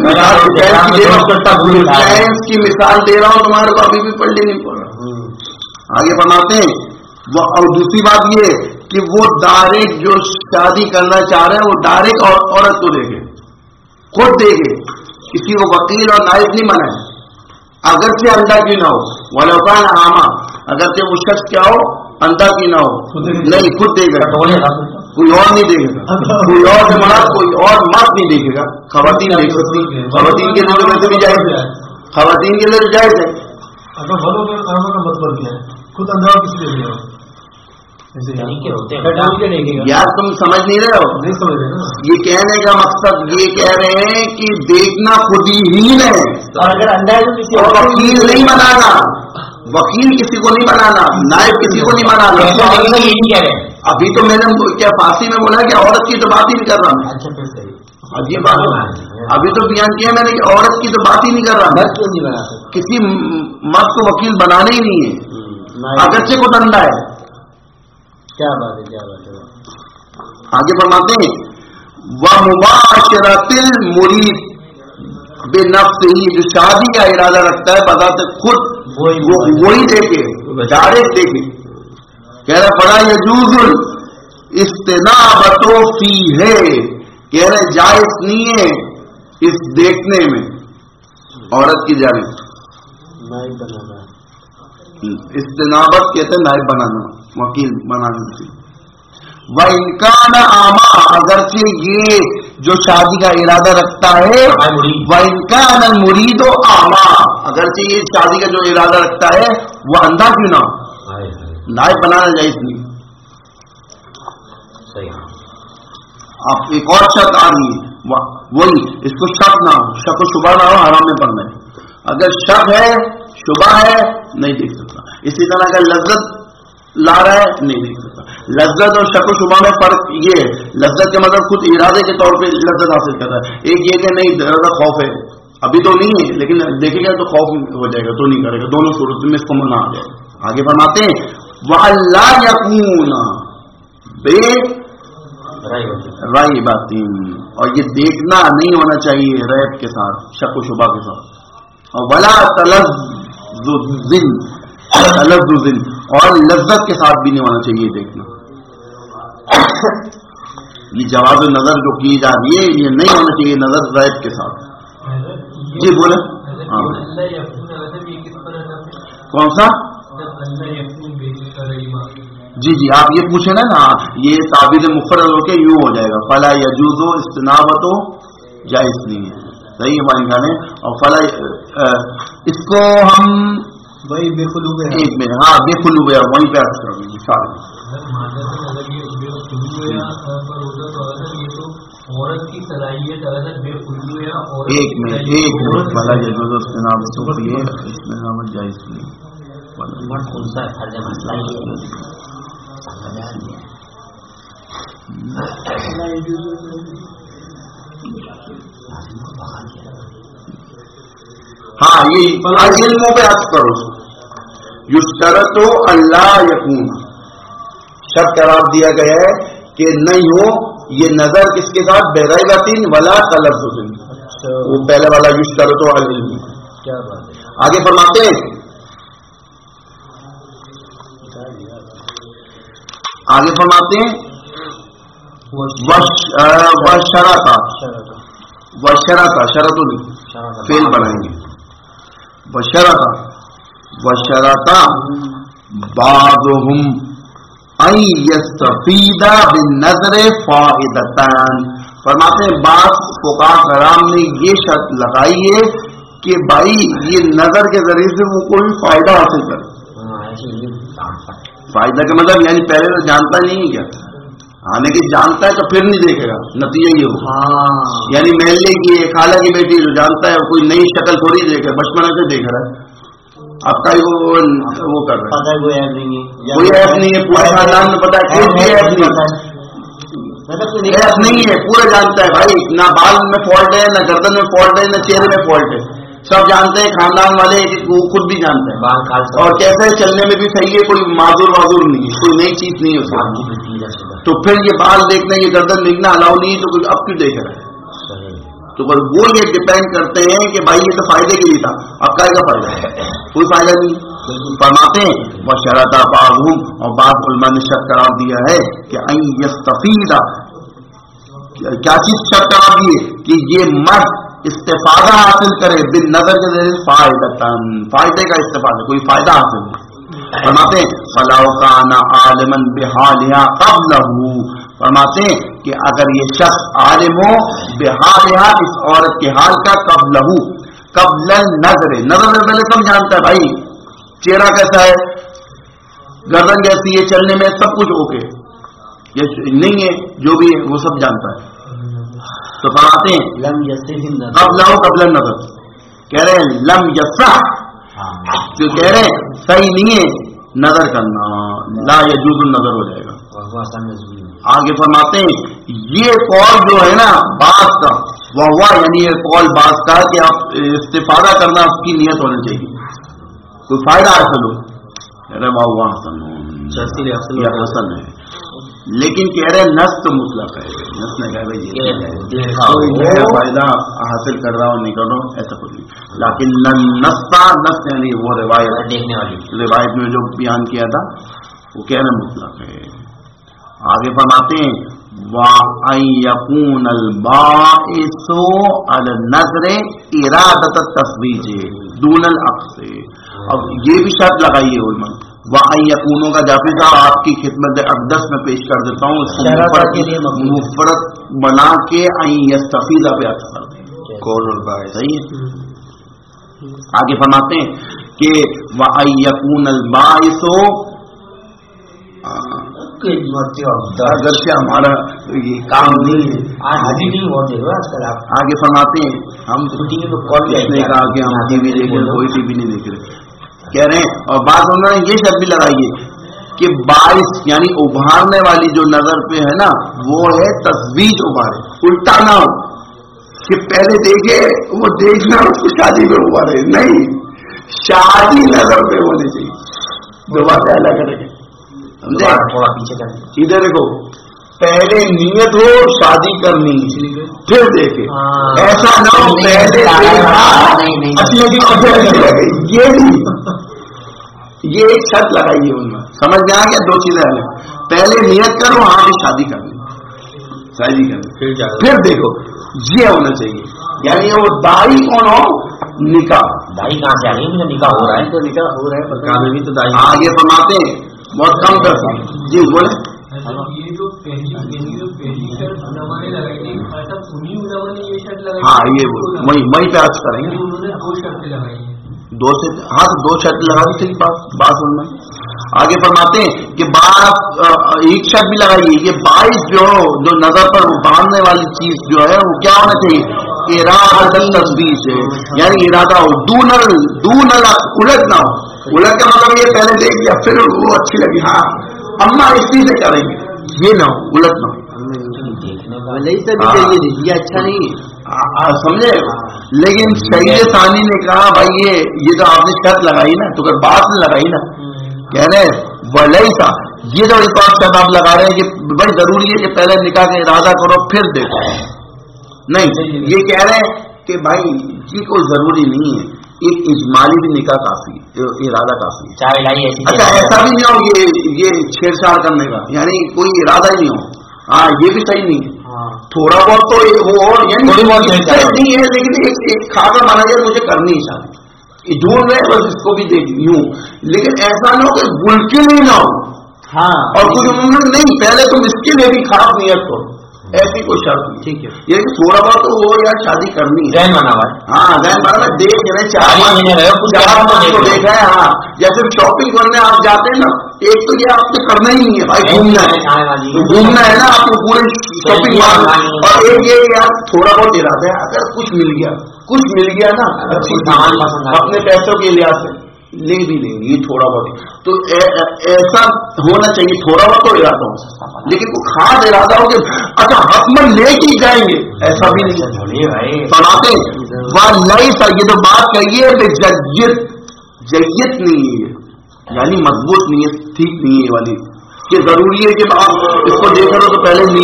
اس کی مثال دے رہا ہوں تمہارے کو ابھی بھی پڑھ لینی پڑ رہا. آگے فرماتے ہیں وہ اور دوسری بات یہ کہ وہ ڈائریکٹ جو شادی کرنا چاہ رہے ہیں وہ ڈائریکٹ عورت کو دے گے خود دے گے کسی کو وکیل اور نائب نہیں منائے اگرچہ اندھا کی نہ ہو ولوکان عامہ اگرچہ وہ شخص کیا ہو اندھا کی نہ ہو نہیں خود دے گا کوئی اور نہیں دیکھے گا کوئی اور سے مرا کوئی اور مرد نہیں دیکھے گا. خواتین دیکھ سکتی خواتین کے لیے ویسے بھی جائز ہے خواتین کے لیے جائز ہے. خود اندھا کسی لیے یار تم سمجھ نہیں رہے ہو. یہ کہنے کا مقصد یہ کہہ رہے ہیں کہ دیکھنا خود ہی ہے اگر اندھا ہے تو کسی اور وکیل نہیں بنانا وکیل کسی کو نہیں بنانا نائب کسی کو نہیں بنانا. ابھی تو میں نے کیا فارسی میں بولا کہ عورت کی تو بات ہی نہیں کر رہا میں. عجیب بات ابھی تو بیان کیا میں نے کہ عورت کی تو بات ہی نہیں کر رہا میں. کسی مرد کو وکیل بنانا ہی نہیں ہے اگرچہ کو دھندا ہے. کیا بات ہے کیا بات ہے. آگے فرماتے ہیں ومباشرت المرید بنفسہ جو شادی کا ارادہ رکھتا ہے بذات خود وہی دیکھے ڈائریکٹ دیکھے. کہہ رہا فلا یجوز الاستنابۃ فیہ کہہ رہے جائز نہیں ہے اس دیکھنے میں عورت کی جانب نائب بنانا. استنابت کہتے ہیں نائب بنانا وکیل بنانے سے. وَإِنْ آما اگرچہ یہ جو شادی کا ارادہ رکھتا ہے وَإِنْ كَانَ الْمُرِيدُ آما اگرچہ یہ شادی کا جو ارادہ رکھتا ہے وہ اندھا کیوں نہ نائب بنانا جائز نہیں. آپ ایک اور شرط آ رہی ہے وہی اس کو شک نہ ہو شک و شبہ نہ ہو حرام میں پڑنا ہے. اگر شک ہے شبہ ہے نہیں دیکھ سکتا. اسی طرح کا لذت لا رہا ہے نہیں دیکھ سکتا. لذت اور شک و شبہ میں فرق یہ ہے لذت کے مطلب خود ارادے کے طور پہ لذت حاصل کر رہا ہے. ایک یہ کہ نہیں زیادہ خوف ہے ابھی تو نہیں ہے لیکن دیکھے گا تو خوف ہو جائے گا تو نہیں کرے گا. دونوں صورت میں اس کو منع آ جائے گا. آگے فرماتے ہیں وَأَلَّا يَكُونَ بے رائی باتیں اور یہ دیکھنا نہیں ہونا چاہیے ریب کے ساتھ شک و شبہ کے ساتھ. اور ولا تلذذ تلذذ اور لذت کے ساتھ بھی نہیں ہونا چاہیے دیکھنا. یہ جواز نظر جو کی جا رہی ہے یہ نہیں ہونا چاہیے نظر غیب کے ساتھ. جی بولے. کون سا؟ جی جی آپ یہ پوچھیں نا نا یہ تعبیر مفرد ہو کے یوں ہو جائے گا فلا یجوز و استنابت ہو جائز نہیں ہے. صحیح ہے بھائی گانے. اور فلا اس کو ہم وہی بے قلوب ہے ایک منٹ. ہاں بے قلوب ہے وہیں پہ عرض کروں گی سارے. عورت کی صلاحیت ایک منٹ ایک منٹ فلا یجوز و استنابت ہو یہ استنابت جائز نہیں. کون سا فرض مسئلہ یہ ہاں یہ علموں پہ عرض کرو. یشترط اللہ یکون شرط قرار دیا گیا ہے کہ نہیں ہو یہ نظر کس کے ساتھ بغیرۃ ولا تلفظ. وہ پہلے والا یشترط العلم. کیا بات ہے. آگے فرماتے ہیں آگے فرماتے ہیں وشرطا وشرطا شرط فعل بنائیں گے. وشرطا وشرطا بعضهم ان يستفيد بالنظر فائدتان. فرماتے ہیں بعض فقہاء کرام نے یہ شرط لگائی ہے کہ بھائی یہ نظر کے ذریعے سے وہ کوئی فائدہ حاصل کرے. فائدہ کا مطلب یعنی پہلے تو جانتا نہیں ہے کیا آنے کی جانتا ہے تو پھر نہیں دیکھے گا. نتیجہ یہ ہوگا یعنی محلے کی خالہ کی بیٹی جو جانتا ہے کوئی نئی شکل تھوڑی دیکھ رہا ہے بچپن سے دیکھ رہا ہے. آپ کا وہ کر رہا ہے کوئی ایپ نہیں ہے پورے خاندان میں پتا ہے ایپ نہیں ہے پورا جانتا ہے بھائی. نہ بال میں فالٹ ہے نہ گردن میں فالٹ ہے نہ چہرے میں فالٹ ہے. سب جانتے ہیں خاندان والے وہ خود بھی جانتے ہیں اور کیسے چلنے میں بھی صحیح ہے. کوئی معذور معذور نہیں ہے کوئی نئی چیز نہیں ہو سکتی. تو پھر یہ بال دیکھنا یہ گردن دیکھنا الاؤ نہیں تو کوئی اب کیوں دیکھ رہا ہے. تو پر وہ یہ ڈپینڈ کرتے ہیں کہ بھائی یہ تو فائدے کے لیے تھا اب کا فائدہ ہے کوئی فائدہ نہیں. فرماتے ہیں وہ شرط بعضهم اور بعض علماء نے شرط قرار دیا ہے کہ ان یستفید کیا چیز شرط قرار دی ہے کہ یہ مرد استفادہ حاصل کرے بن نظر کے ذریعے فائدہ فائدے کا استفادہ کوئی فائدہ حاصل کرے. فرماتے ہیں فلاو کانا عالما بحالها قبلہ. فرماتے ہیں کہ اگر یہ شخص عالم ہو بحالها اس عورت کے حال کا قبلہ قبل نظر نظر سے پہلے سب جانتا ہے بھائی چہرہ کیسا ہے گردن کیسی ہے چلنے میں سب کچھ اوکے یہ نہیں ہے جو بھی ہے وہ سب جانتا ہے. تو فرماتے ہیں قبلہ قبل نظر کہہ رہے ہیں لم یصح جو کہہ رہے ہیں صحیح نہیں ہے نظر کرنا لا یجوز النظر ہو جائے گا. آگے فرماتے ہیں یہ قول جو ہے نا بعض کا وہ ہوا یعنی یہ قول بعض کا کہ آپ استفادہ کرنا اس کی نیت ہونی چاہیے کوئی فائدہ حاصل ہو. حسن ہے لیکن کہہ رہے نس تو مطلق ہے. نس نے کہہ رہے یہ فائدہ حاصل کر رہا ہوں نہیں کر رہا ہوں ایسا کچھ نہیں. لیکن نستا نس یعنی وہ روایت دیکھنے والی روایت میں جو بیان کیا تھا وہ کہنا مطلق ہے. آگے فرماتے ہیں وَأَن يَكُونَ الْبَاعِثُ عَلَى النَّظْرِ إِرَادَةَ التَّزْوِيجِ دُونَ الْعَقْصِ. اب یہ بھی شرط لگائی ہے علماء وَأَن يَكُونُ کا جعفر صاحب آپ کی خدمت اقدس میں پیش کر دیتا ہوں اس کو مفرد بنا کے ان یستفیدہ پہ آتا کر دیں کون الباعث. صحیح ہے. آگے فرماتے ہیں کہ وَأَن يَكُونَ الْبَاعِثُ اگر سے ہمارا یہ کام نہیں ہے حاضی نہیں ہوتے آج کل آپ آگے فرماتے ہیں ہم ٹی وی میں کال نے کہا کہ ہم ٹی وی دیکھ رہے کوئی ٹی وی نہیں دیکھ رہے کہہ رہے ہیں. اور بعض انہوں نے یہ شرط بھی لگائی ہے کہ باعث یعنی ابھارنے والی جو نظر پہ ہے نا وہ ہے تزویج ابھارے الٹا نہ ہو کہ پہلے دیکھے وہ دیکھنا اس کو شادی میں ابھارے نہیں شادی نظر پہ ہونے چاہیے. دوبارہ اللہ کرے گا تھوڑا پیچھے کر ادھر دیکھو پہلے نیت ہو شادی کرنی پھر دیکھے ایسا نہ ہو پہلے یہ ایک شرط لگائی ہے ان میں سمجھ گیا کہ دو چیزیں ہیں پہلے نیت کرو ہاں بھی شادی کرنی شادی کرنی پھر دیکھو یہ ہونا چاہیے. یعنی وہ دائی کون ہو؟ نکاح. دائی کہاں سے آ رہی ہے؟ نکاح ہو رہا ہے تو نکاح ہو رہا ہے پتا بھی تو دائی آگے فرماتے ہیں بہت کم کرتے ہیں. جی بولے. یہ جو پہلی یعنی جو پہلی شرط علماء نے لگائی تھی ایسا انہیں علماء نے یہ شرط لگائی. ہاں یہ وہی وہیں پہ عرض کریں گے. انہوں نے دو شرطیں لگائی ہیں. دو سے ہاں تو دو شرط لگا دی تھی بات بات ان میں. آگے فرماتے ہیں کہ بات ایک شرط بھی لگائیے. یہ باعث جو جو نظر پر باندھنے والی چیز جو ہے وہ کیا ہونا چاہیے؟ ارادہ تصویر سے. یعنی ارادہ ہو دونل دونل الٹ نہ ہو. الٹ کا مطلب یہ پہلے دیکھ لیا پھر وہ اچھی لگی ہاں اما اسی سے کریں گے یہ نہ ہو الٹ نہ ہو. نہیں سر چاہیے یہ اچھا نہیں ہے سمجھے. لیکن سید ثانی نے کہا بھائی یہ یہ جو آپ نے شرط لگائی نا تو اگر بات نے لگائی نا کہہ رہے ولی سا یہ جو ایک بات شرط آپ لگا رہے ہیں کہ بڑی ضروری ہے کہ پہلے نکاح کا ارادہ کرو پھر دیکھو. نہیں یہ کہہ رہے ہیں کہ بھائی یہ کوئی ضروری نہیں ہے. ایک اجمالی بھی نکاح کافی ارادہ کافی ہے. اچھا ایسا بھی نہیں ہو یہ یہ چھیڑ چھاڑ کرنے کا یعنی کوئی ارادہ ہی نہیں ہو. ہاں یہ بھی صحیح نہیں ہے. تھوڑا بہت تو وہ اور یعنی نہیں ہے لیکن ایک کھانا بنا جائے مجھے کرنی ہے شادی ڈھونڈ رہے بس اس کو بھی دیکھ یوں. لیکن ایسا نہ ہو کہ ممکن ہی نہ ہو. ہاں اور کچھ نہیں پہلے تم اس کے لیے بھی خراب نیت کرو. ایسی کوئی شرط نہیں. ٹھیک ہے یہ تھوڑا بہت تو وہ یار شادی کرنی ہے. بنا ہوا ہاں ذہن بنا دیکھ رہے چار کو دیکھ رہے ہیں. ہاں جیسے شاپنگ کرنے آپ جاتے ہیں نا ایک تو یہ آپ کو کرنا ہی نہیں ہے بھائی گھومنا ہے گھومنا ہے نا آپ کو پورے شاپنگ مال. اور ایک یہ یار تھوڑا بہت ارادہ ہے اگر کچھ مل گیا کچھ مل گیا نا اپنے پیسوں کے لحاظ سے لے بھی لیں گے. یہ تھوڑا بہت تو ایسا ہونا چاہیے تھوڑا بہت تو ارادہ ہو لیکن وہ خاص ارادہ ہو کہ اچھا حتمن لے کے جائیں گے ایسا بھی نہیں. سناتے وہ نہیں سر یہ تو بات کہیے جیت جیت نہیں ہے یعنی مضبوط نہیں ہے ٹھیک نہیں ہے والی کہ ضروری ہے کہ آپ اس کو دیکھ رہے ہو تو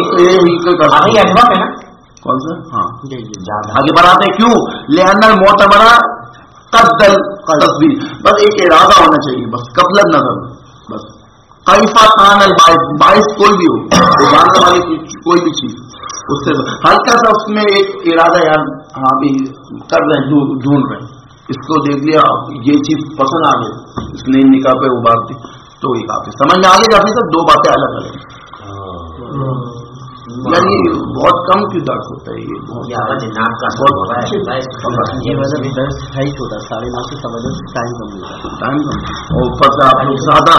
پہلے کون سا. ہاں آگے بڑھاتے ہیں کیوں لہن معتبرہ قدل تصویر بس ایک ارادہ ہونا چاہیے بس قبل نظر بس. قیفہ خان الباعث باعث کوئی بھی ہو وہ جاننے والی کوئی بھی چیز اس سے ہلکا سا اس میں ایک ارادہ یار ہاں بھی کر رہے ہیں ڈھونڈ رہے ہیں اس کو دیکھ لیا یہ چیز پسند آ گئی اس نے نکاح پہ ابھارتی تو یہ کافی سمجھ میں آ گئی. کافی سر دو باتیں الگ الگ یعنی بہت کم کی درد ہوتا ہے. یہ چھوٹا ساڑھے نو سے سمجھو ٹائم کم ہوتا ہے. ٹائم کم اور اوپر سے آپ لوگ زیادہ